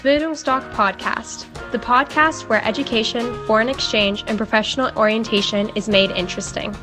Bildungsdoc Podcast, the podcast where education, foreign exchange, and professional orientation is made interesting.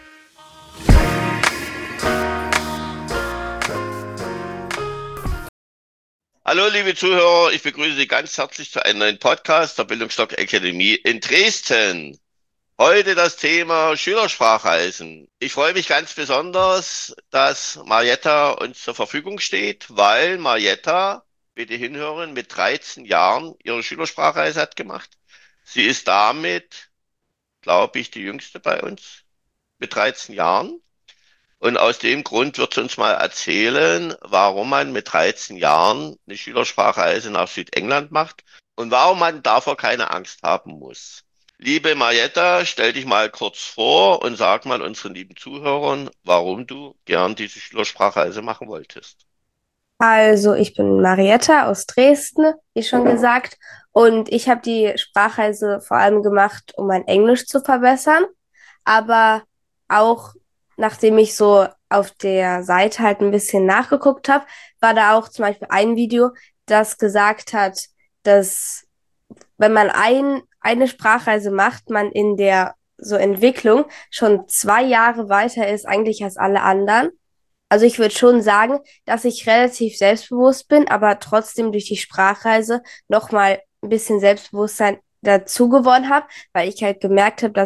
Hallo liebe Zuhörer, ich begrüße Sie ganz herzlich zu einem neuen Podcast der Bildungsdoc Akademie in Dresden. Heute das Thema Schülersprachreisen. Ich freue mich ganz besonders, dass Marietta uns zur Verfügung steht, weil Marietta, bitte hinhören, mit 13 Jahren ihre Schülersprachreise hat gemacht. Sie ist damit, glaube ich, die jüngste bei uns mit 13 Jahren. Und aus dem Grund wird sie uns mal erzählen, warum man mit 13 Jahren eine Schülersprachreise nach Südengland macht und warum man davor keine Angst haben muss. Liebe Marietta, stell dich mal kurz vor und sag mal unseren lieben Zuhörern, warum du gern diese Schülersprachreise machen wolltest. Also, ich bin Marietta aus Dresden, wie schon gesagt, und ich habe die Sprachreise vor allem gemacht, um mein Englisch zu verbessern, aber auch nachdem ich so auf der Seite halt ein bisschen nachgeguckt habe, war da auch zum Beispiel ein Video, das gesagt hat, dass wenn man eine Sprachreise macht, man in der so Entwicklung schon 2 Jahre weiter ist eigentlich als alle anderen. Also ich würde schon sagen, dass ich relativ selbstbewusst bin, aber trotzdem durch die Sprachreise nochmal ein bisschen Selbstbewusstsein dazu gewonnen habe, weil ich halt gemerkt habe,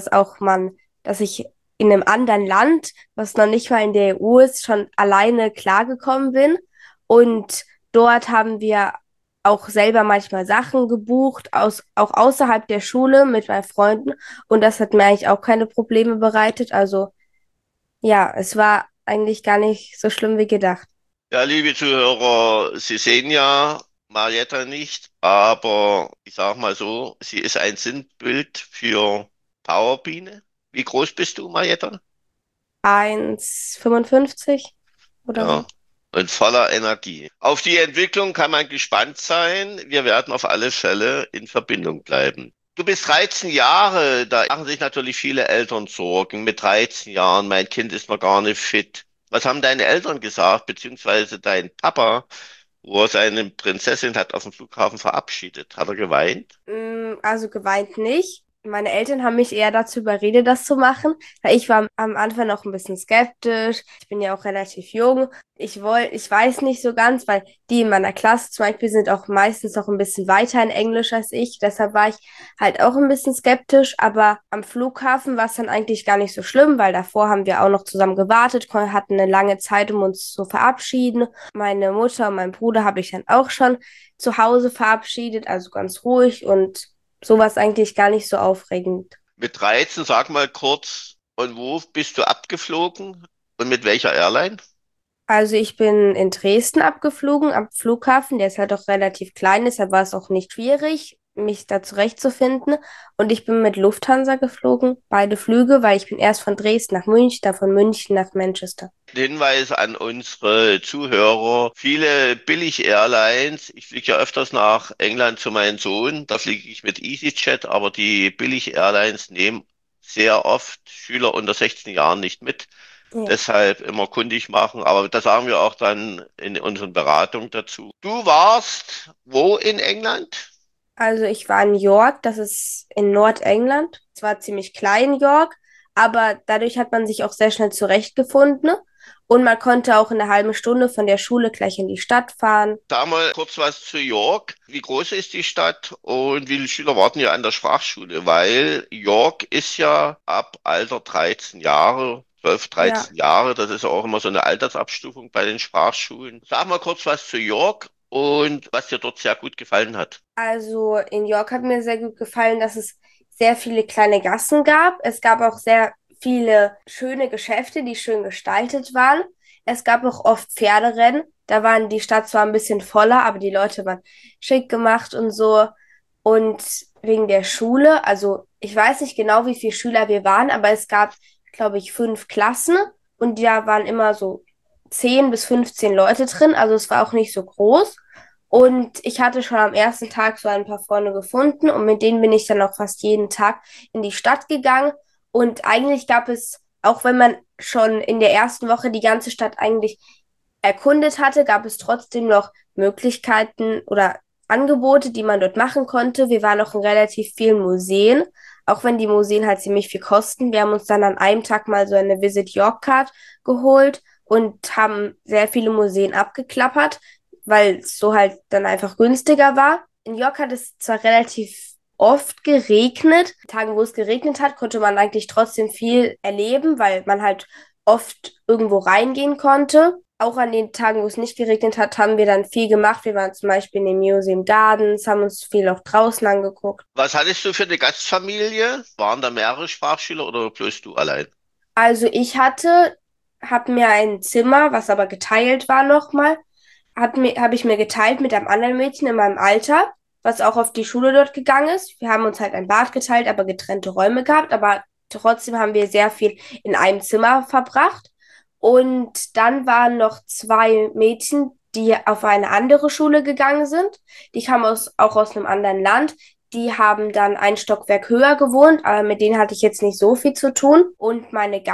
dass ich in einem anderen Land, was noch nicht mal in der EU ist, schon alleine klargekommen bin. Und dort haben wir auch selber manchmal Sachen gebucht, auch außerhalb der Schule mit meinen Freunden. Und das hat mir eigentlich auch keine Probleme bereitet. Also ja, es war eigentlich gar nicht so schlimm wie gedacht. Ja, liebe Zuhörer, Sie sehen ja Marietta nicht, aber ich sage mal so, sie ist ein Sinnbild für Powerbiene. Wie groß bist du, Marietta? 1,55 oder Ja, so. und voller Energie. Auf die Entwicklung kann man gespannt sein. Wir werden auf alle Fälle in Verbindung bleiben. Du bist 13 Jahre, da machen sich natürlich viele Eltern Sorgen. Mit 13 Jahren, mein Kind ist noch gar nicht fit. Was haben deine Eltern gesagt, beziehungsweise dein Papa, wo er seine Prinzessin hat auf dem Flughafen verabschiedet? Hat er geweint? Also geweint nicht. Meine Eltern haben mich eher dazu überredet, das zu machen, weil ich war am Anfang noch ein bisschen skeptisch. Ich bin ja auch relativ jung. Ich weiß nicht so ganz, weil die in meiner Klasse zum Beispiel sind auch meistens noch ein bisschen weiter in Englisch als ich. Deshalb war ich halt auch ein bisschen skeptisch. Aber am Flughafen war es dann eigentlich gar nicht so schlimm, weil davor haben wir auch noch zusammen gewartet, hatten eine lange Zeit, um uns zu verabschieden. Meine Mutter und mein Bruder habe ich dann auch schon zu Hause verabschiedet, also ganz ruhig und sowas eigentlich gar nicht so aufregend. Mit 13, sag mal kurz, und wo bist du abgeflogen und mit welcher Airline? Also ich bin in Dresden abgeflogen, am Flughafen, der ist halt auch relativ klein, deshalb war es auch nicht schwierig, mich da zurechtzufinden. Und ich bin mit Lufthansa geflogen, beide Flüge, weil ich bin erst von Dresden nach München, dann von München nach Manchester. Hinweis an unsere Zuhörer. Viele Billig-Airlines, ich fliege ja öfters nach England zu meinem Sohn, da fliege ich mit EasyJet, aber die Billig-Airlines nehmen sehr oft Schüler unter 16 Jahren nicht mit. Ja. Deshalb immer kundig machen, aber das sagen wir auch dann in unseren Beratungen dazu. Du warst wo in England? Also ich war in York, das ist in Nordengland. Es war ziemlich klein, York, aber dadurch hat man sich auch sehr schnell zurechtgefunden und man konnte auch in einer halben Stunde von der Schule gleich in die Stadt fahren. Sag mal kurz was zu York. Wie groß ist die Stadt und wie viele Schüler warten ja an der Sprachschule? Weil York ist ja ab Alter 13 Jahre, 12, Ja, 13 Jahre, das ist ja auch immer so eine Altersabstufung bei den Sprachschulen. Sag mal kurz was zu York und was dir dort sehr gut gefallen hat. also in York hat mir sehr gut gefallen, dass es sehr viele kleine Gassen gab. Es gab auch sehr viele schöne Geschäfte, die schön gestaltet waren. Es gab auch oft Pferderennen. Da waren die Stadt zwar ein bisschen voller, aber die Leute waren schick gemacht und so. Und wegen der Schule, also ich weiß nicht genau, wie viele Schüler wir waren, aber es gab, glaube ich, 5 Klassen und da waren immer so 10 bis 15 Leute drin. Also es war auch nicht so groß. Und ich hatte schon am ersten Tag so ein paar Freunde gefunden und mit denen bin ich dann auch fast jeden Tag in die Stadt gegangen. Und eigentlich gab es, auch wenn man schon in der ersten Woche die ganze Stadt eigentlich erkundet hatte, gab es trotzdem noch Möglichkeiten oder Angebote, die man dort machen konnte. Wir waren auch in relativ vielen Museen, auch wenn die Museen halt ziemlich viel kosten. Wir haben uns dann an einem Tag mal so eine Visit York Card geholt und haben sehr viele Museen abgeklappert, weil es so halt dann einfach günstiger war. In York hat es zwar relativ oft geregnet. Tagen, wo es geregnet hat, konnte man eigentlich trotzdem viel erleben, weil man halt oft irgendwo reingehen konnte. Auch an den Tagen, wo es nicht geregnet hat, haben wir dann viel gemacht. Wir waren zum Beispiel in den Museum Gardens, haben uns viel auch draußen angeguckt. Was hattest du für eine Gastfamilie? Waren da mehrere Sprachschüler oder bloß du allein? Also habe mir ein Zimmer, was aber geteilt war nochmal, habe ich mir geteilt mit einem anderen Mädchen in meinem Alter, was auch auf die Schule dort gegangen ist. Wir haben uns halt ein Bad geteilt, aber getrennte Räume gehabt, aber trotzdem haben wir sehr viel in einem Zimmer verbracht. Und dann waren noch zwei Mädchen, die auf eine andere Schule gegangen sind. Die kamen auch aus einem anderen Land. Die haben dann ein Stockwerk höher gewohnt, aber mit denen hatte ich jetzt nicht so viel zu tun. Und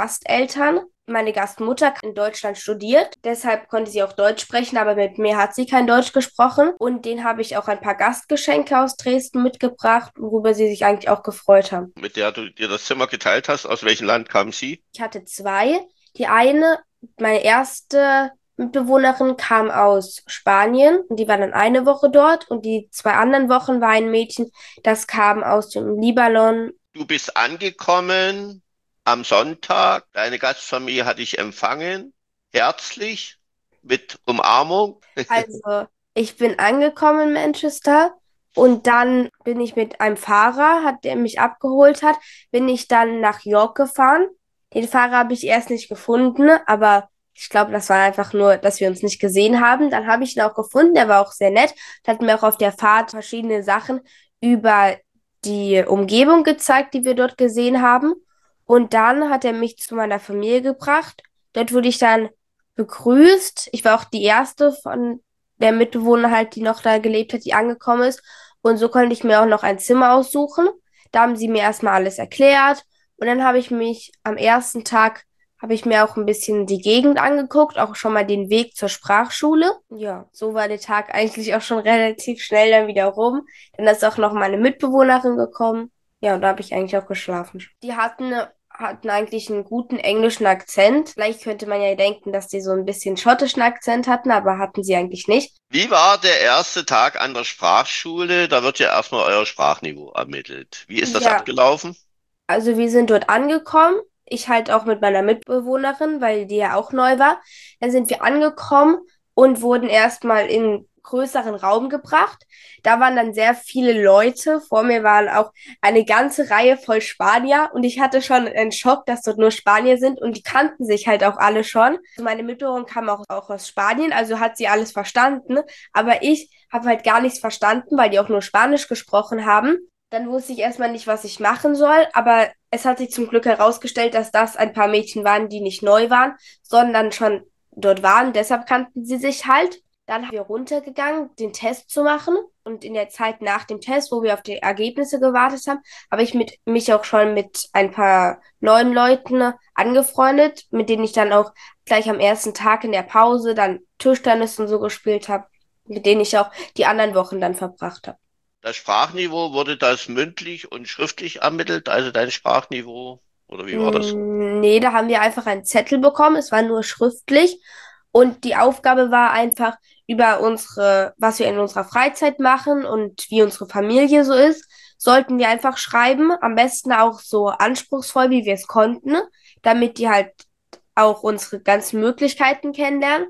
meine Gastmutter hat in Deutschland studiert, deshalb konnte sie auch Deutsch sprechen, aber mit mir hat sie kein Deutsch gesprochen. Und denen habe ich auch ein paar Gastgeschenke aus Dresden mitgebracht, worüber sie sich eigentlich auch gefreut haben. Mit der du dir das Zimmer geteilt hast, aus welchem Land kam sie? Ich hatte zwei. Die eine, meine erste Mitbewohnerin, kam aus Spanien und die war dann eine Woche dort und die zwei anderen Wochen war ein Mädchen, das kam aus dem Libanon. Du bist angekommen am Sonntag. Deine Gastfamilie hat dich empfangen, herzlich, mit Umarmung. Also, ich bin angekommen in Manchester und dann bin ich mit einem Fahrer, der mich abgeholt hat, bin ich dann nach York gefahren. Den Fahrer habe ich erst nicht gefunden, aber ich glaube, das war einfach nur, dass wir uns nicht gesehen haben. Dann habe ich ihn auch gefunden, der war auch sehr nett, hat mir auch auf der Fahrt verschiedene Sachen über die Umgebung gezeigt, die wir dort gesehen haben. Und dann hat er mich zu meiner Familie gebracht. Dort wurde ich dann begrüßt. Ich war auch die erste von der Mitbewohner halt, die noch da gelebt hat, die angekommen ist. Und so konnte ich mir auch noch ein Zimmer aussuchen. Da haben sie mir erstmal alles erklärt. Und dann habe ich mich am ersten Tag, habe ich mir auch ein bisschen die Gegend angeguckt, auch schon mal den Weg zur Sprachschule. Ja, so war der Tag eigentlich auch schon relativ schnell dann wieder rum. Dann ist auch noch meine Mitbewohnerin gekommen. Ja, und da habe ich eigentlich auch geschlafen. Die hatten eigentlich einen guten englischen Akzent. Vielleicht könnte man ja denken, dass die so ein bisschen schottischen Akzent hatten, aber hatten sie eigentlich nicht. Wie war der erste Tag an der Sprachschule? Da wird ja erstmal euer Sprachniveau ermittelt. Wie ist das Ja, abgelaufen? also wir sind dort angekommen. Ich halt auch mit meiner Mitbewohnerin, weil die ja auch neu war. Dann sind wir angekommen und wurden erstmal in einen größeren Raum gebracht. Da waren dann sehr viele Leute. Vor mir waren auch eine ganze Reihe voll Spanier und ich hatte schon einen Schock, dass dort nur Spanier sind und die kannten sich halt auch alle schon. Also meine Mitbewohnerin kam auch aus Spanien, also hat sie alles verstanden. Aber ich habe halt gar nichts verstanden, weil die auch nur Spanisch gesprochen haben. Dann wusste ich erstmal nicht, was ich machen soll, aber es hat sich zum Glück herausgestellt, dass das ein paar Mädchen waren, die nicht neu waren, sondern schon dort waren. Deshalb kannten sie sich halt. Dann sind wir runtergegangen, den Test zu machen. Und in der Zeit nach dem Test, wo wir auf die Ergebnisse gewartet haben, habe ich mich auch schon mit ein paar neuen Leuten angefreundet, mit denen ich dann auch gleich am ersten Tag in der Pause dann Tischtennis und so gespielt habe, mit denen ich auch die anderen Wochen dann verbracht habe. Das Sprachniveau, wurde das mündlich und schriftlich ermittelt, also dein Sprachniveau? Oder wie war das? Nee, da haben wir einfach einen Zettel bekommen. Es war nur schriftlich. Und die Aufgabe war einfach über was wir in unserer Freizeit machen und wie unsere Familie so ist, sollten wir einfach schreiben. Am besten auch so anspruchsvoll, wie wir es konnten, damit die halt auch unsere ganzen Möglichkeiten kennenlernen.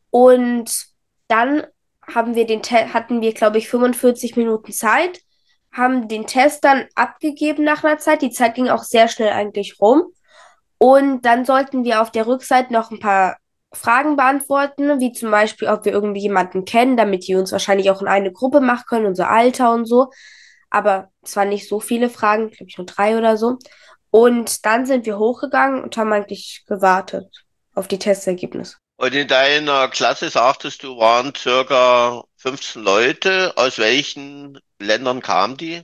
Und dann hatten wir, glaube ich, 45 Minuten Zeit, haben den Test dann abgegeben nach einer Zeit. Die Zeit ging auch sehr schnell eigentlich rum. Und dann sollten wir auf der Rückseite noch ein paar Fragen beantworten, wie zum Beispiel, ob wir irgendwie jemanden kennen, damit die uns wahrscheinlich auch in eine Gruppe machen können, unser Alter und so. Aber es waren nicht so viele Fragen, glaube ich nur 3 oder so. Und dann sind wir hochgegangen und haben eigentlich gewartet auf die Testergebnisse. Und in deiner Klasse sagtest du, waren circa 15 Leute. Aus welchen Ländern kamen die?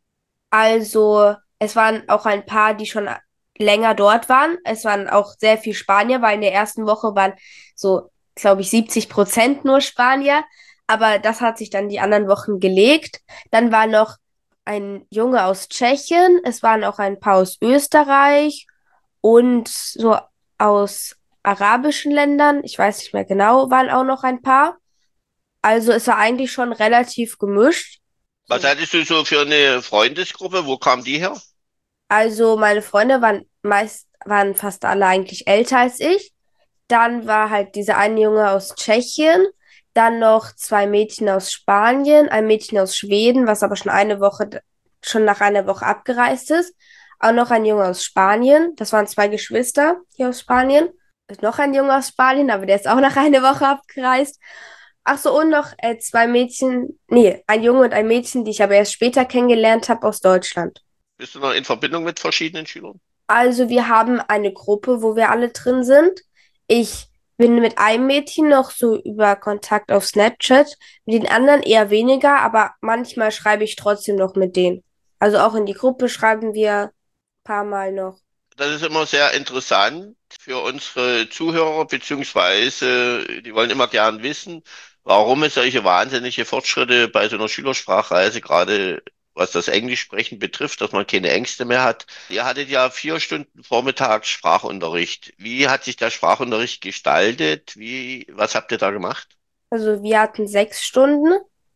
Also, es waren auch ein paar, die schon länger dort waren. Es waren auch sehr viel Spanier, weil in der ersten Woche waren so, glaube ich, 70% nur Spanier. Aber das hat sich dann die anderen Wochen gelegt. Dann war noch ein Junge aus Tschechien, es waren auch ein paar aus Österreich und so aus arabischen Ländern, ich weiß nicht mehr genau, waren auch noch ein paar. Also es war eigentlich schon relativ gemischt. Was So. hattest du so für eine Freundesgruppe? Wo kamen die her? Also meine Freunde waren fast alle eigentlich älter als ich. Dann war halt dieser eine Junge aus Tschechien, dann noch zwei Mädchen aus Spanien, ein Mädchen aus Schweden, was aber schon nach einer Woche abgereist ist. Auch noch ein Junge aus Spanien. Das waren zwei Geschwister hier aus Spanien. Noch ein Junge aus Spanien, aber der ist auch nach einer Woche abgereist. Ach so, und noch zwei Mädchen, nee, ein Junge und ein Mädchen, die ich aber erst später kennengelernt habe aus Deutschland. Bist du noch in Verbindung mit verschiedenen Schülern? Also wir haben eine Gruppe, wo wir alle drin sind. Ich bin mit einem Mädchen noch so über Kontakt auf Snapchat, mit den anderen eher weniger, aber manchmal schreibe ich trotzdem noch mit denen. Also auch in die Gruppe schreiben wir ein paar Mal noch. Das ist immer sehr interessant für unsere Zuhörer, beziehungsweise die wollen immer gern wissen, warum es solche wahnsinnige Fortschritte bei so einer Schülersprachreise, gerade was das Englischsprechen betrifft, dass man keine Ängste mehr hat. Ihr hattet ja 4 Stunden vormittags Sprachunterricht. Wie hat sich der Sprachunterricht gestaltet? Was habt ihr da gemacht? Also wir hatten 6 Stunden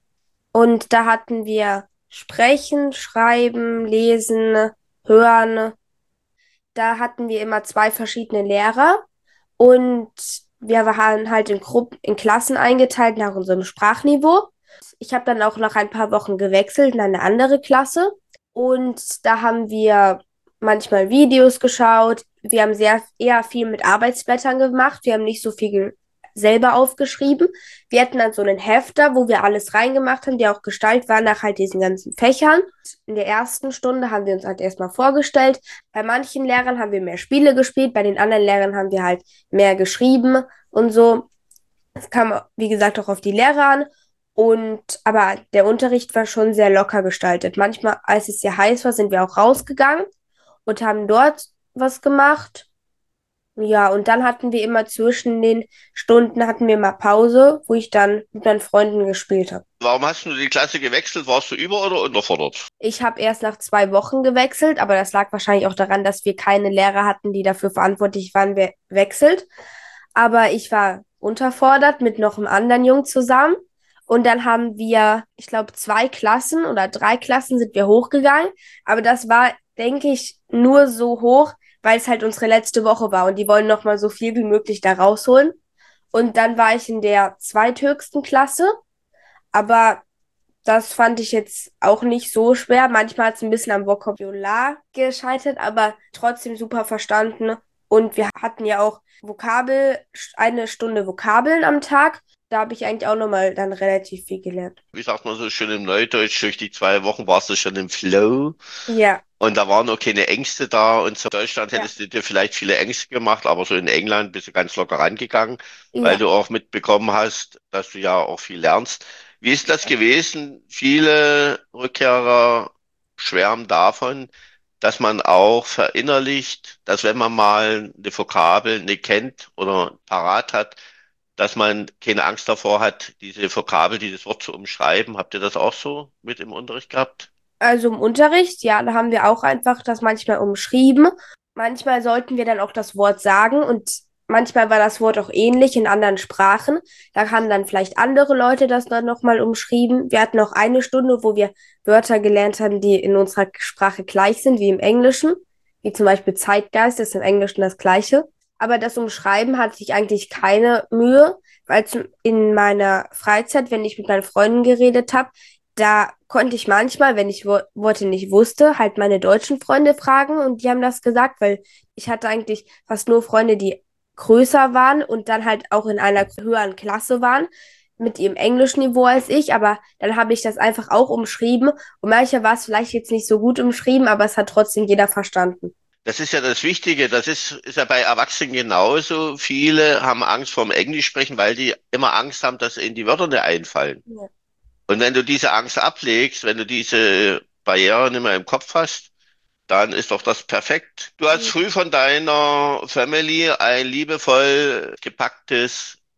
und da hatten wir Sprechen, Schreiben, Lesen, Hören. Da hatten wir immer zwei verschiedene Lehrer und wir waren halt in Klassen eingeteilt nach unserem Sprachniveau. Ich habe dann auch nach ein paar Wochen gewechselt in eine andere Klasse und da haben wir manchmal Videos geschaut. Wir haben eher viel mit Arbeitsblättern gemacht. Wir haben nicht so viel selber aufgeschrieben. Wir hatten dann so einen Hefter, wo wir alles reingemacht haben, der auch gestaltet war nach halt diesen ganzen Fächern. In der ersten Stunde haben wir uns halt erstmal vorgestellt. Bei manchen Lehrern haben wir mehr Spiele gespielt, bei den anderen Lehrern haben wir halt mehr geschrieben und so. Es kam, wie gesagt, auch auf die Lehrer an. Aber der Unterricht war schon sehr locker gestaltet. Manchmal, als es sehr heiß war, sind wir auch rausgegangen und haben dort was gemacht. Ja, und dann hatten wir immer zwischen den Stunden hatten wir mal Pause, wo ich dann mit meinen Freunden gespielt habe. Warum hast du die Klasse gewechselt? Warst du über- oder unterfordert? Ich habe erst nach 2 Wochen gewechselt, aber das lag wahrscheinlich auch daran, dass wir keine Lehrer hatten, die dafür verantwortlich waren, wer wechselt. Aber ich war unterfordert mit noch einem anderen Jungen zusammen. Und dann haben wir, ich glaube, 2 Klassen oder 3 Klassen sind wir hochgegangen. Aber das war, denke ich, nur so hoch, weil es halt unsere letzte Woche war. Und die wollen noch mal so viel wie möglich da rausholen. Und dann war ich in der zweithöchsten Klasse. Aber das fand ich jetzt auch nicht so schwer. Manchmal hat es ein bisschen am Vokabular gescheitert, aber trotzdem super verstanden. Und wir hatten ja auch eine Stunde Vokabeln am Tag. Da habe ich eigentlich auch nochmal dann relativ viel gelernt. Wie sagt man so schön im Neudeutsch, durch die 2 Wochen warst du schon im Flow Ja, und da waren auch keine Ängste da und so. In Deutschland ja, hättest du dir vielleicht viele Ängste gemacht, aber so in England bist du ganz locker rangegangen, weil ja. du auch mitbekommen hast, dass du ja auch viel lernst. Wie ist das gewesen? Viele Rückkehrer schwärmen davon, dass man auch verinnerlicht, dass wenn man mal eine Vokabel nicht kennt oder parat hat, dass man keine Angst davor hat, diese Vokabel, dieses Wort zu umschreiben. Habt ihr das auch so mit im Unterricht gehabt? Also im Unterricht, ja, da haben wir auch einfach das manchmal umschrieben. Manchmal sollten wir dann auch das Wort sagen und manchmal war das Wort auch ähnlich in anderen Sprachen. Da haben dann vielleicht andere Leute das dann nochmal umschrieben. Wir hatten auch eine Stunde, wo wir Wörter gelernt haben, die in unserer Sprache gleich sind, wie im Englischen. Wie zum Beispiel Zeitgeist, ist im Englischen das Gleiche. Aber das Umschreiben hatte ich eigentlich keine Mühe, weil in meiner Freizeit, wenn ich mit meinen Freunden geredet habe, da konnte ich manchmal, wenn ich Worte nicht wusste, halt meine deutschen Freunde fragen und die haben das gesagt, weil ich hatte eigentlich fast nur Freunde, die größer waren und dann halt auch in einer höheren Klasse waren mit ihrem Englischniveau als ich, aber dann habe ich das einfach auch umschrieben und manchmal war es vielleicht jetzt nicht so gut umschrieben, aber es hat trotzdem jeder verstanden. Das ist ja das Wichtige. Das ist ja bei Erwachsenen genauso. Viele haben Angst vorm Englisch sprechen, weil die immer Angst haben, dass ihnen die Wörter nicht einfallen. Ja. Und wenn du diese Angst ablegst, wenn du diese Barriere nicht mehr im Kopf hast, dann ist doch das perfekt. Du hast früh von deiner Family ein liebevoll gepacktes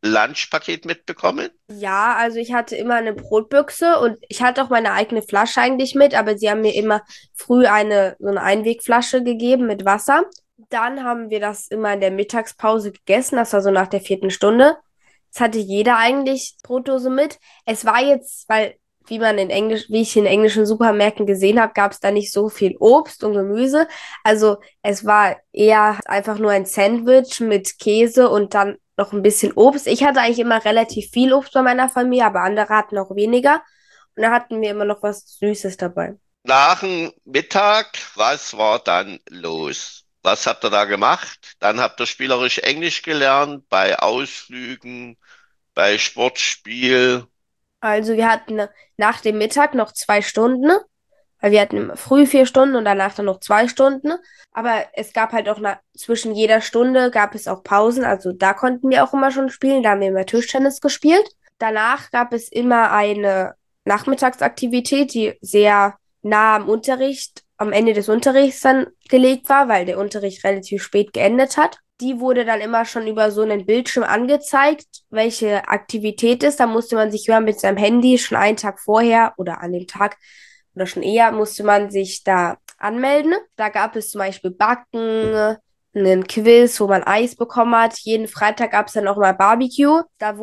Lunchpaket mitbekommen? Ja, also ich hatte immer eine Brotbüchse und ich hatte auch meine eigene Flasche eigentlich mit, aber sie haben mir immer früh so eine Einwegflasche gegeben mit Wasser. Dann haben wir das immer in der Mittagspause gegessen, das war so nach der 4. Stunde. Es hatte jeder eigentlich Brotdose mit. Es war jetzt, weil, wie ich in englischen Supermärkten gesehen habe, gab es da nicht so viel Obst und Gemüse. Also es war eher einfach nur ein Sandwich mit Käse und dann noch ein bisschen Obst. Ich hatte eigentlich immer relativ viel Obst bei meiner Familie, aber andere hatten auch weniger. Und da hatten wir immer noch was Süßes dabei. Nach dem Mittag, was war dann los? Was habt ihr da gemacht? Dann habt ihr spielerisch Englisch gelernt, bei Ausflügen, bei Sportspiel. Also wir hatten nach dem Mittag noch 2 Stunden, weil wir hatten immer früh 4 Stunden und danach dann noch 2 Stunden. Aber es gab halt auch zwischen jeder Stunde gab es auch Pausen. Also da konnten wir auch immer schon spielen. Da haben wir immer Tischtennis gespielt. Danach gab es immer eine Nachmittagsaktivität, die sehr nah am Ende des Unterrichts dann gelegt war, weil der Unterricht relativ spät geendet hat. Die wurde dann immer schon über so einen Bildschirm angezeigt, welche Aktivität ist. Da musste man sich immer mit seinem Handy schon einen Tag vorher oder an dem Tag oder schon eher musste man sich da anmelden. Da gab es zum Beispiel Backen, einen Quiz, wo man Eis bekommen hat. Jeden Freitag gab es dann auch mal Barbecue.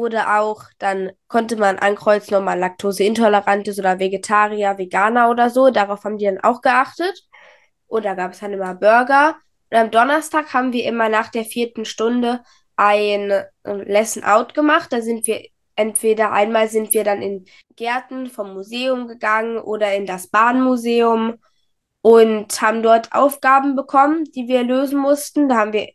Dann konnte man ankreuzen, ob man laktoseintolerant ist oder Vegetarier, Veganer oder so. Darauf haben die dann auch geachtet. Und da gab es dann immer Burger. Und am Donnerstag haben wir immer nach der 4. Stunde ein Lesson Out gemacht. Da sind wir einmal sind wir dann in Gärten vom Museum gegangen oder in das Bahnmuseum und haben dort Aufgaben bekommen, die wir lösen mussten. Da haben wir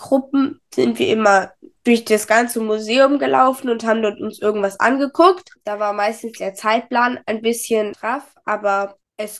sind wir immer durch das ganze Museum gelaufen und haben dort uns irgendwas angeguckt. Da war meistens der Zeitplan ein bisschen straff, aber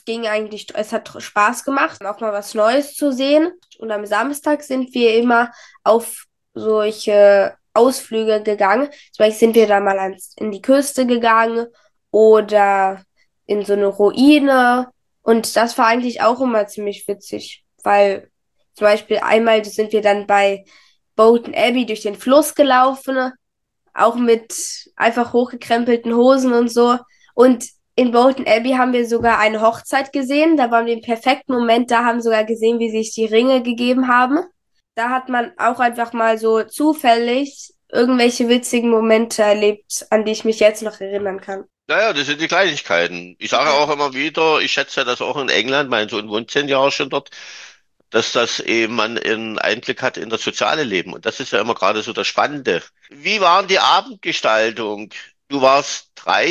es hat Spaß gemacht, auch mal was Neues zu sehen. Und am Samstag sind wir immer auf solche Ausflüge gegangen. Zum Beispiel sind wir da mal in die Küste gegangen oder in so eine Ruine. Und das war eigentlich auch immer ziemlich witzig, weil zum Beispiel einmal sind wir dann bei Bolton Abbey durch den Fluss gelaufen, auch mit einfach hochgekrempelten Hosen und so. Und in Bolton Abbey haben wir sogar eine Hochzeit gesehen. Da waren wir im perfekten Moment. Da haben sogar gesehen, wie sich die Ringe gegeben haben. Da hat man auch einfach mal so zufällig irgendwelche witzigen Momente erlebt, an die ich mich jetzt noch erinnern kann. Naja, das sind die Kleinigkeiten. Ich sage auch immer wieder, ich schätze ja das auch in England, mein Sohn wohnt 10 Jahre schon dort, dass das eben man einen Einblick hat in das soziale Leben. Und das ist ja immer gerade so das Spannende. Wie war die Abendgestaltung? Du warst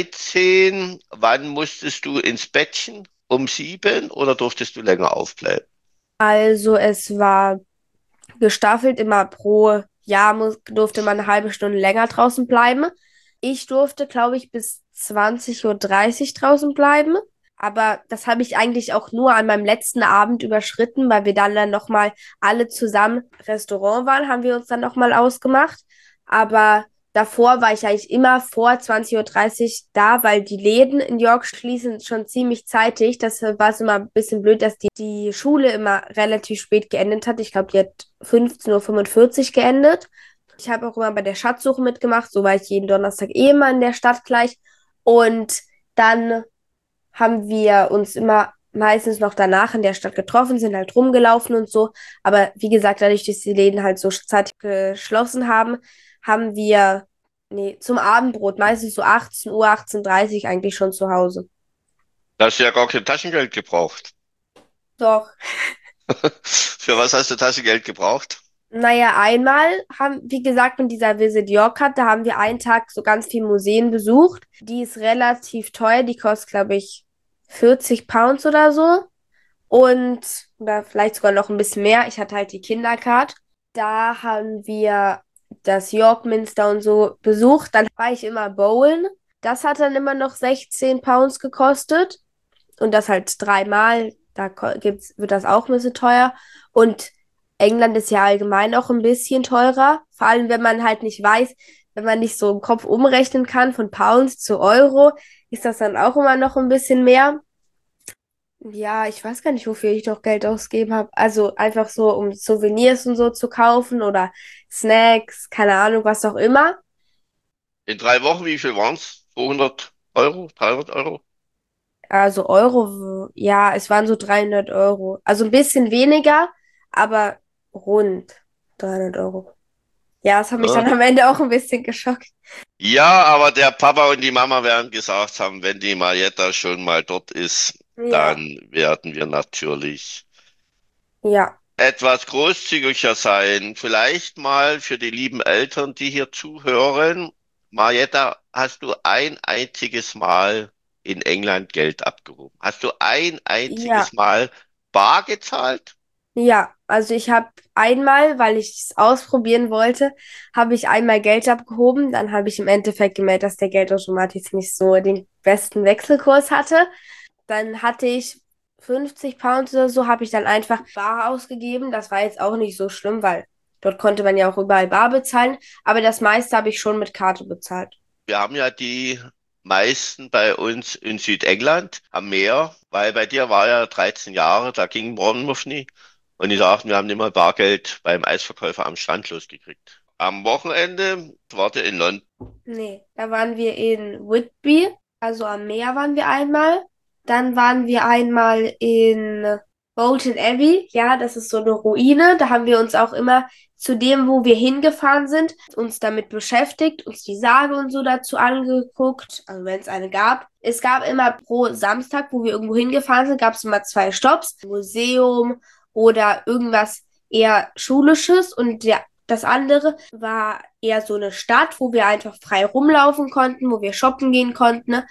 13. Wann musstest du ins Bettchen? Um 7 oder durftest du länger aufbleiben? Also es war gestaffelt, immer pro Jahr durfte man eine halbe Stunde länger draußen bleiben. Ich durfte, glaube ich, bis 20:30 Uhr draußen bleiben. Aber das habe ich eigentlich auch nur an meinem letzten Abend überschritten, weil wir dann nochmal alle zusammen Restaurant waren, haben wir uns dann nochmal ausgemacht. Aber davor war ich eigentlich immer vor 20:30 Uhr da, weil die Läden in York schließen schon ziemlich zeitig. Das war es immer ein bisschen blöd, dass die Schule immer relativ spät geendet hat. Ich glaube, die hat 15:45 Uhr geendet. Ich habe auch immer bei der Schatzsuche mitgemacht, so war ich jeden Donnerstag eh immer in der Stadt gleich. Und dann haben wir uns immer meistens noch danach in der Stadt getroffen, sind halt rumgelaufen und so. Aber wie gesagt, dadurch, dass die Läden halt so zeitig geschlossen haben, haben wir, nee, zum Abendbrot, meistens so 18 Uhr, 18:30 Uhr eigentlich schon zu Hause. Da hast du ja gar kein Taschengeld gebraucht. Doch. Für was hast du Taschengeld gebraucht? Naja, wie gesagt, mit dieser Visit York Card, da haben wir einen Tag so ganz viele Museen besucht. Die ist relativ teuer, die kostet, glaube ich, 40 Pounds oder so. Oder vielleicht sogar noch ein bisschen mehr. Ich hatte halt die Kindercard. Da haben wir das York Minster und so besucht. Dann war ich immer bowlen. Das hat dann immer noch 16 Pounds gekostet. Und das halt dreimal. Wird das auch ein bisschen teuer. Und England ist ja allgemein auch ein bisschen teurer. Vor allem, wenn man nicht so im Kopf umrechnen kann von Pounds zu Euro, ist das dann auch immer noch ein bisschen mehr. Ja, ich weiß gar nicht, wofür ich noch Geld ausgegeben habe. Also einfach so, um Souvenirs und so zu kaufen oder Snacks, keine Ahnung, was auch immer. In 3 Wochen, wie viel waren's? 200 Euro, 300 Euro? Also Euro, ja, es waren so 300 Euro. Also ein bisschen weniger, aber rund 300 Euro. Ja, das hat mich dann Ja. am Ende auch ein bisschen geschockt. Ja, aber der Papa und die Mama werden gesagt haben, wenn die Marietta schon mal dort ist, Ja, dann werden wir natürlich ja, etwas großzügiger sein. Vielleicht mal für die lieben Eltern, die hier zuhören. Marietta, hast du ein einziges Mal in England Geld abgehoben? Hast du ein ja, einziges Mal bar gezahlt? ja. Also ich habe einmal, weil ich es ausprobieren wollte, habe ich einmal Geld abgehoben. Dann habe ich im Endeffekt gemerkt, dass der Geldautomat jetzt nicht so den besten Wechselkurs hatte. Dann hatte ich 50 Pounds oder so, habe ich dann einfach bar ausgegeben. Das war jetzt auch nicht so schlimm, weil dort konnte man ja auch überall bar bezahlen. Aber das meiste habe ich schon mit Karte bezahlt. Wir haben ja die meisten bei uns in Südengland am Meer, weil bei dir war ja 13 Jahre, da ging Bournemouth nie. Und die sagten, wir haben nicht mal Bargeld beim Eisverkäufer am Strand losgekriegt. Am Wochenende warte in London. Nee, da waren wir in Whitby, also am Meer waren wir einmal. Dann waren wir einmal in Bolton Abbey. Ja, das ist so eine Ruine. Da haben wir uns auch immer zu dem, wo wir hingefahren sind, uns damit beschäftigt, uns die Sage und so dazu angeguckt, also wenn es eine gab. Es gab immer pro Samstag, wo wir irgendwo hingefahren sind, gab es immer 2 Stopps, Museum oder irgendwas eher Schulisches und das andere war eher so eine Stadt, wo wir einfach frei rumlaufen konnten, wo wir shoppen gehen konnten. Ne?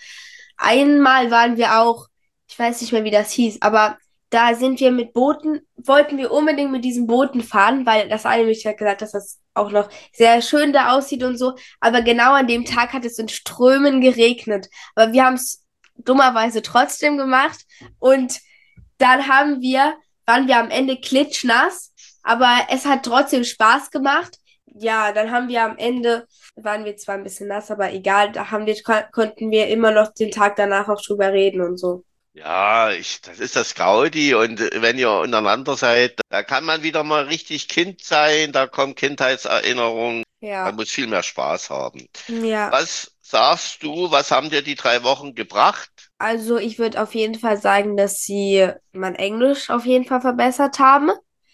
Einmal waren wir auch, ich weiß nicht mehr, wie das hieß, aber da sind wir mit Booten, wollten wir unbedingt mit diesen Booten fahren, weil das eine mich hat gesagt, dass das auch noch sehr schön da aussieht und so. Aber genau an dem Tag hat es in Strömen geregnet. Aber wir haben es dummerweise trotzdem gemacht und dann waren wir am Ende klitschnass, aber es hat trotzdem Spaß gemacht. Ja, dann haben wir am Ende, waren wir zwar ein bisschen nass, aber egal, konnten wir immer noch den Tag danach auch drüber reden und so. Ja, das ist das Gaudi und wenn ihr untereinander seid, da kann man wieder mal richtig Kind sein, da kommen Kindheitserinnerungen, man Ja, muss viel mehr Spaß haben. ja. Was sagst du, was haben dir die 3 Wochen gebracht? Also ich würde auf jeden Fall sagen, dass sie mein Englisch auf jeden Fall verbessert haben.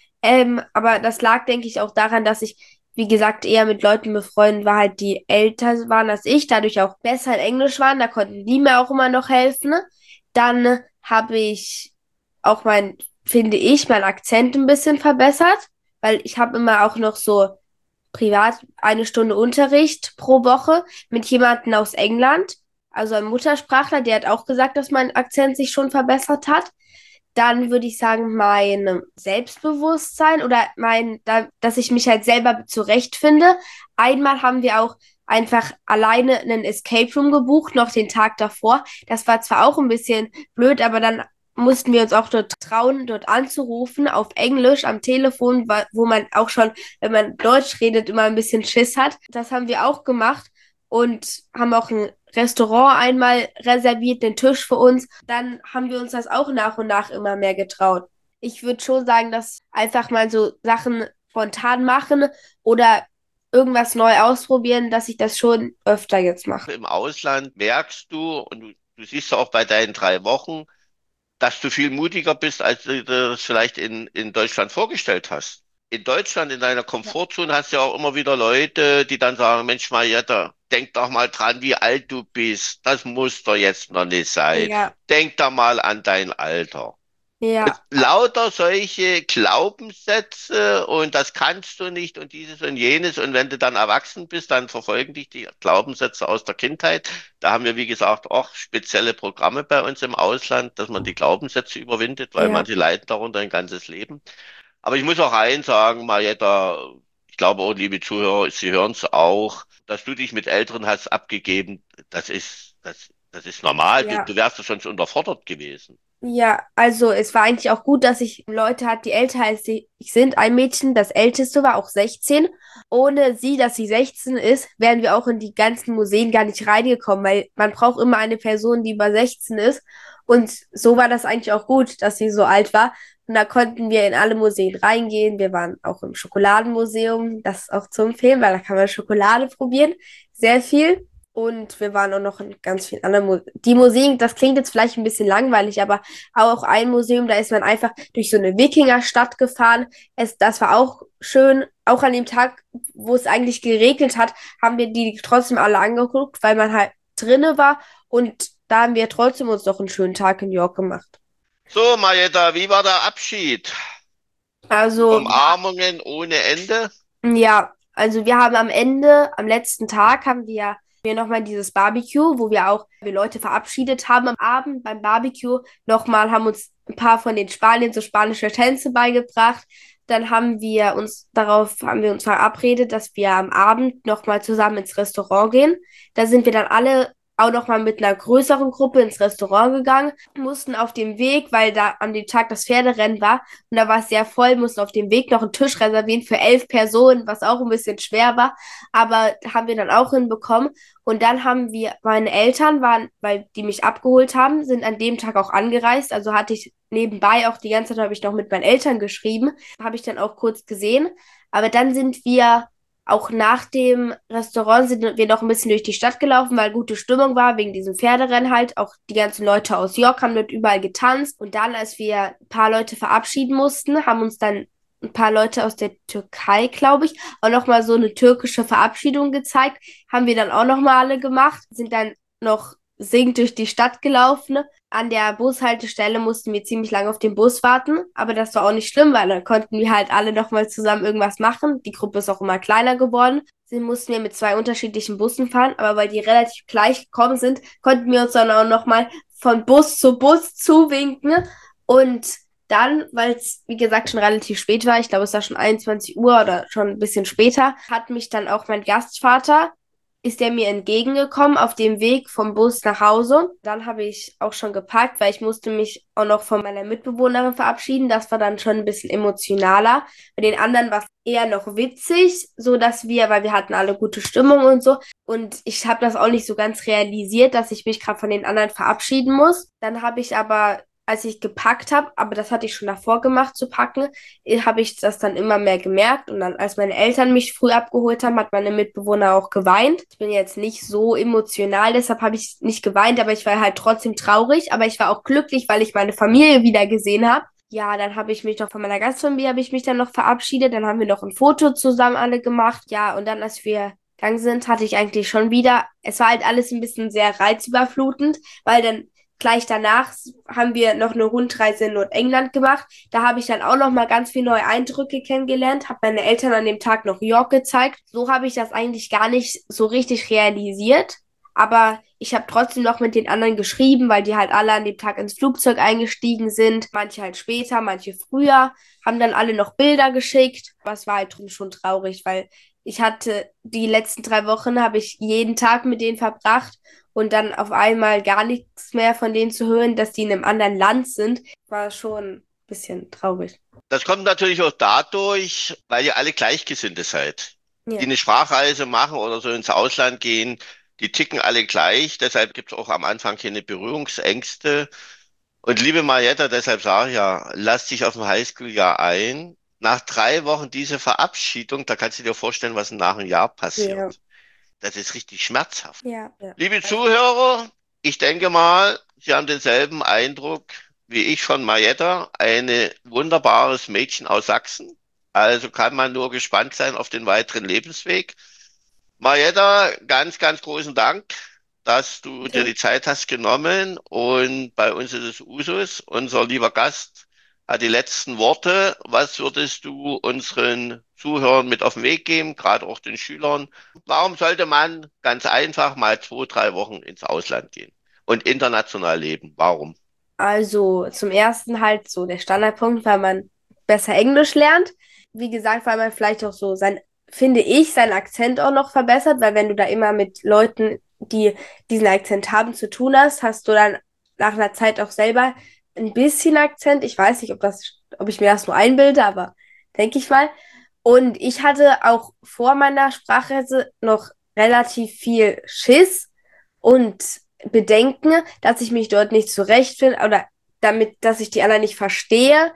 Aber das lag, denke ich, auch daran, dass ich, wie gesagt, eher mit Leuten befreundet war, halt, die älter waren als ich, dadurch auch besser in Englisch waren. Da konnten die mir auch immer noch helfen. Dann habe ich auch finde ich, mein Akzent ein bisschen verbessert, weil ich habe immer auch noch so privat 1 Stunde Unterricht pro Woche mit jemandem aus England, also ein Muttersprachler, der hat auch gesagt, dass mein Akzent sich schon verbessert hat. Dann würde ich sagen, mein Selbstbewusstsein oder dass ich mich halt selber zurechtfinde. Einmal haben wir auch einfach alleine einen Escape Room gebucht, noch den Tag davor. Das war zwar auch ein bisschen blöd, aber dann mussten wir uns auch dort trauen, dort anzurufen, auf Englisch am Telefon, wo man auch schon, wenn man Deutsch redet, immer ein bisschen Schiss hat. Das haben wir auch gemacht und haben auch ein Restaurant einmal reserviert, den Tisch für uns. Dann haben wir uns das auch nach und nach immer mehr getraut. Ich würde schon sagen, dass einfach mal so Sachen spontan machen oder irgendwas neu ausprobieren, dass ich das schon öfter jetzt mache. Im Ausland merkst du, und du siehst ja auch bei deinen 3 Wochen, dass du viel mutiger bist, als du das vielleicht in Deutschland vorgestellt hast. In Deutschland, in deiner Ja. Komfortzone, hast du ja auch immer wieder Leute, die dann sagen, Mensch, Marietta, denk doch mal dran, wie alt du bist. Das muss doch jetzt noch nicht sein. Ja, Denk doch mal an dein Alter. ja, Lauter solche Glaubenssätze und das kannst du nicht und dieses und jenes. Und wenn du dann erwachsen bist, dann verfolgen dich die Glaubenssätze aus der Kindheit. Da haben wir, wie gesagt, auch spezielle Programme bei uns im Ausland, dass man die Glaubenssätze überwindet, weil ja, manche leiden darunter ein ganzes Leben. Aber ich muss auch eins sagen, Marietta, ich glaube, auch liebe Zuhörer, Sie hören es auch, dass du dich mit Älteren hast abgegeben, das ist normal. Du ja. wärst ja sonst unterfordert gewesen. Ja, also es war eigentlich auch gut, dass ich Leute hatte, die älter als ich sind. Ein Mädchen, das älteste, war auch 16. Ohne sie, dass sie 16 ist, wären wir auch in die ganzen Museen gar nicht reingekommen, weil man braucht immer eine Person, die über 16 ist. Und so war das eigentlich auch gut, dass sie so alt war. Und da konnten wir in alle Museen reingehen. Wir waren auch im Schokoladenmuseum, das ist auch zu empfehlen, weil da kann man Schokolade probieren. Sehr viel. Und wir waren auch noch in ganz vielen anderen Museen. Die Museen, das klingt jetzt vielleicht ein bisschen langweilig, aber auch ein Museum, da ist man einfach durch so eine Wikingerstadt gefahren. Das war auch schön. Auch an dem Tag, wo es eigentlich geregnet hat, haben wir die trotzdem alle angeguckt, weil man halt drinne war. Und da haben wir trotzdem uns noch einen schönen Tag in New York gemacht. So, Marietta, wie war der Abschied? Also, Umarmungen ohne Ende? ja, also wir haben am Ende, am letzten Tag, haben wir nochmal dieses Barbecue, wo wir Leute verabschiedet haben am Abend beim Barbecue. Nochmal haben uns ein paar von den Spaniern so spanische Tänze beigebracht. Dann haben wir uns verabredet, dass wir am Abend nochmal zusammen ins Restaurant gehen. Da sind wir dann alle auch nochmal mit einer größeren Gruppe ins Restaurant gegangen, mussten auf dem Weg, weil da an dem Tag das Pferderennen war, und da war es sehr voll, mussten auf dem Weg noch einen Tisch reservieren für 11 Personen, was auch ein bisschen schwer war, aber haben wir dann auch hinbekommen. Und dann meine Eltern waren, weil die mich abgeholt haben, sind an dem Tag auch angereist. Also hatte ich nebenbei auch die ganze Zeit habe ich noch mit meinen Eltern geschrieben, habe ich dann auch kurz gesehen. Aber dann sind wir auch nach dem Restaurant sind wir noch ein bisschen durch die Stadt gelaufen, weil gute Stimmung war, wegen diesem Pferderennen halt. Auch die ganzen Leute aus York haben dort überall getanzt. Und dann, als wir ein paar Leute verabschieden mussten, haben uns dann ein paar Leute aus der Türkei, glaube ich, auch nochmal so eine türkische Verabschiedung gezeigt. Haben wir dann auch nochmal alle gemacht, sind dann noch singend durch die Stadt gelaufen. An der Bushaltestelle mussten wir ziemlich lange auf den Bus warten, aber das war auch nicht schlimm, weil dann konnten wir halt alle nochmal zusammen irgendwas machen. Die Gruppe ist auch immer kleiner geworden. Sie mussten wir mit zwei unterschiedlichen Bussen fahren, aber weil die relativ gleich gekommen sind, konnten wir uns dann auch nochmal von Bus zu Bus zuwinken. Und dann, weil es, wie gesagt, schon relativ spät war, ich glaube, es war schon 21 Uhr oder schon ein bisschen später, hat mich dann auch mein Gastvater, ist der mir entgegengekommen auf dem Weg vom Bus nach Hause. Dann habe ich auch schon geparkt, weil ich musste mich auch noch von meiner Mitbewohnerin verabschieden. Das war dann schon ein bisschen emotionaler. Bei den anderen war es eher noch witzig, so dass weil wir hatten alle gute Stimmung und so. Und ich habe das auch nicht so ganz realisiert, dass ich mich gerade von den anderen verabschieden muss. Dann habe ich aber, als ich gepackt habe, aber das hatte ich schon davor gemacht zu packen, habe ich das dann immer mehr gemerkt. Und dann, als meine Eltern mich früh abgeholt haben, hat meine Mitbewohner auch geweint. Ich bin jetzt nicht so emotional, deshalb habe ich nicht geweint, aber ich war halt trotzdem traurig. Aber ich war auch glücklich, weil ich meine Familie wieder gesehen habe. Ja, dann habe ich mich noch von meiner Gastfamilie, habe ich mich dann noch verabschiedet. Dann haben wir noch ein Foto zusammen alle gemacht. Ja, und dann, als wir gegangen sind, hatte ich eigentlich schon wieder, es war halt alles ein bisschen sehr reizüberflutend, weil dann gleich danach haben wir noch eine Rundreise in Nordengland gemacht. Da habe ich dann auch noch mal ganz viele neue Eindrücke kennengelernt, habe meine Eltern an dem Tag noch York gezeigt. So habe ich das eigentlich gar nicht so richtig realisiert. Aber ich habe trotzdem noch mit den anderen geschrieben, weil die halt alle an dem Tag ins Flugzeug eingestiegen sind. Manche halt später, manche früher. Haben dann alle noch Bilder geschickt. Aber es war halt drum schon traurig, weil ich hatte die letzten 3 Wochen, habe ich jeden Tag mit denen verbracht. Und dann auf einmal gar nichts mehr von denen zu hören, dass die in einem anderen Land sind, war schon ein bisschen traurig. Das kommt natürlich auch dadurch, weil ihr alle Gleichgesinnte seid. Ja. Die eine Sprachreise machen oder so ins Ausland gehen, die ticken alle gleich. Deshalb gibt es auch am Anfang keine Berührungsängste. Und liebe Marietta, deshalb sage ich ja, lass dich auf dem Highschool-Jahr ein. Nach 3 Wochen diese Verabschiedung, da kannst du dir vorstellen, was nach einem Jahr Ja. passiert. Das ist richtig schmerzhaft. Ja. Liebe Zuhörer, ich denke mal, Sie haben denselben Eindruck wie ich von Marietta, ein wunderbares Mädchen aus Sachsen. Also kann man nur gespannt sein auf den weiteren Lebensweg. Marietta, ganz, ganz großen Dank, dass du dir die Zeit hast genommen. Und bei uns ist es Usus. Unser lieber Gast hat die letzten Worte. Was würdest du unseren Zuhörern mit auf den Weg geben, gerade auch den Schülern? Warum sollte man ganz einfach mal 2, 3 Wochen ins Ausland gehen und international leben? Warum? Also zum ersten halt so der Standardpunkt, weil man besser Englisch lernt. Wie gesagt, weil man vielleicht auch so finde ich, seinen Akzent auch noch verbessert, weil wenn du da immer mit Leuten, die diesen Akzent haben, zu tun hast, hast du dann nach einer Zeit auch selber ein bisschen Akzent. Ich weiß nicht, ob ich mir das nur einbilde, aber denke ich mal. Und ich hatte auch vor meiner Sprachreise noch relativ viel Schiss und Bedenken, dass ich mich dort nicht zurechtfinde oder dass ich die anderen nicht verstehe,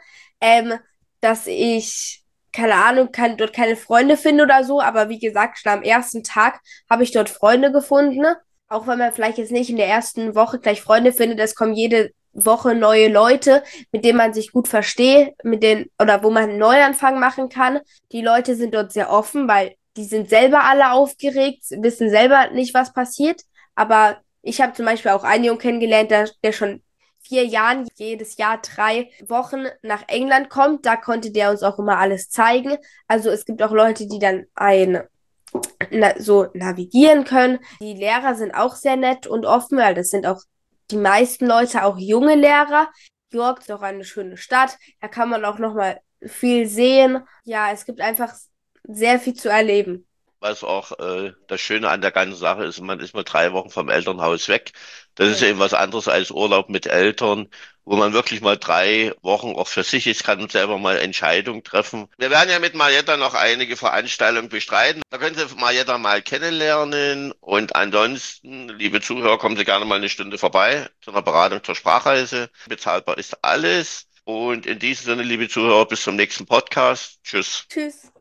dass ich, keine Ahnung, dort keine Freunde finde oder so. Aber wie gesagt, schon am ersten Tag habe ich dort Freunde gefunden Auch wenn man vielleicht jetzt nicht in der ersten Woche gleich Freunde findet, es kommen jede Woche neue Leute, mit denen man sich gut versteht, oder wo man einen Neuanfang machen kann. Die Leute sind dort sehr offen, weil die sind selber alle aufgeregt, wissen selber nicht, was passiert. Aber ich habe zum Beispiel auch einen Jungen kennengelernt, der schon 4 Jahren jedes Jahr 3 Wochen nach England kommt. Da konnte der uns auch immer alles zeigen. Also es gibt auch Leute, die dann so navigieren können. Die Lehrer sind auch sehr nett und offen, weil das sind auch die meisten Leute, auch junge Lehrer. York ist auch eine schöne Stadt. Da kann man auch noch mal viel sehen. Ja, es gibt einfach sehr viel zu erleben. Was auch das Schöne an der ganzen Sache ist, man ist mal 3 Wochen vom Elternhaus weg. Das ist eben was anderes als Urlaub mit Eltern, wo man wirklich mal 3 Wochen auch für sich ist, kann und selber mal Entscheidungen treffen. Wir werden ja mit Marietta noch einige Veranstaltungen bestreiten. Da können Sie Marietta mal kennenlernen. Und ansonsten, liebe Zuhörer, kommen Sie gerne mal eine Stunde vorbei zu einer Beratung zur Sprachreise. Bezahlbar ist alles. Und in diesem Sinne, liebe Zuhörer, bis zum nächsten Podcast. Tschüss. Tschüss.